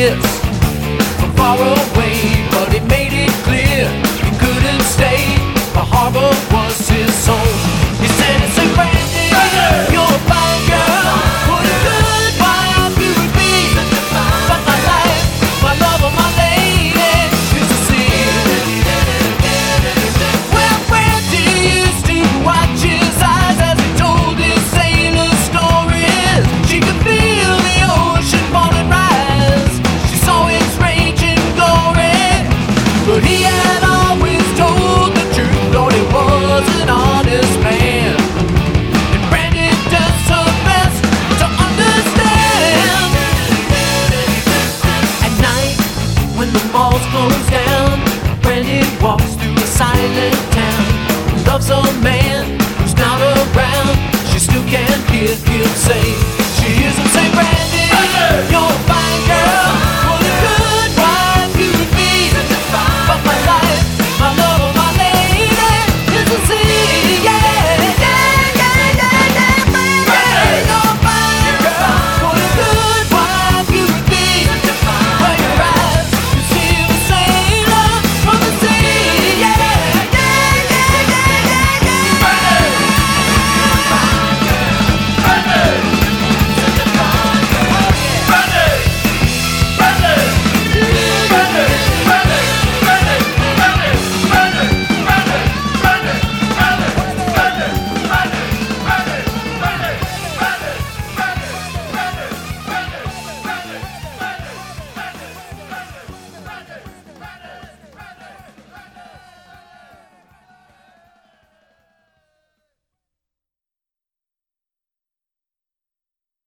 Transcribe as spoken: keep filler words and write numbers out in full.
kiss from far away, but he made it clear he couldn't stay. The harbor was his home. He said, "It's a Brandy, you're a fine girl. What a good wife you would be. But my life, my love, and my lady is the sea." Well, Brandy used to watch his eyes as he told his sailor stories. She could feel the ocean fall and rise. She saw its raging glory, but he had always told the truth. Lord, he was an honest man, and Brandy does her best to understand. At night, when the malls close down, Brandy walks through a silent town. Loves a man who's not around. She still can't hear him say she hears him say, "Brandy,